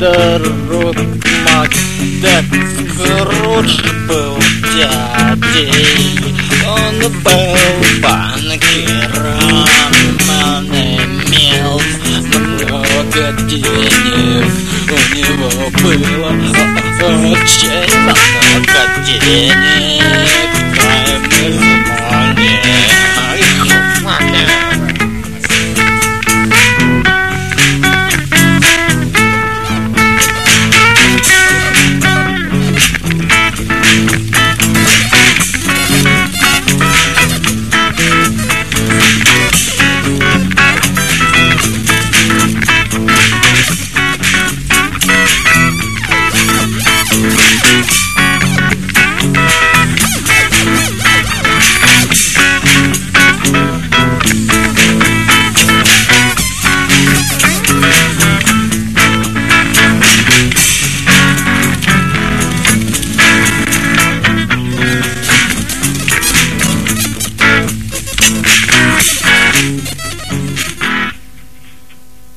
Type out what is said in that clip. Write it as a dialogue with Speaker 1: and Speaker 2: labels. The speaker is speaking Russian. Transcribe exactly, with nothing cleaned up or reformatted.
Speaker 1: друг Макдак, Скрудж был дядей. Он был банкиром, он имел много денег. У него было очень много денег. Time is money.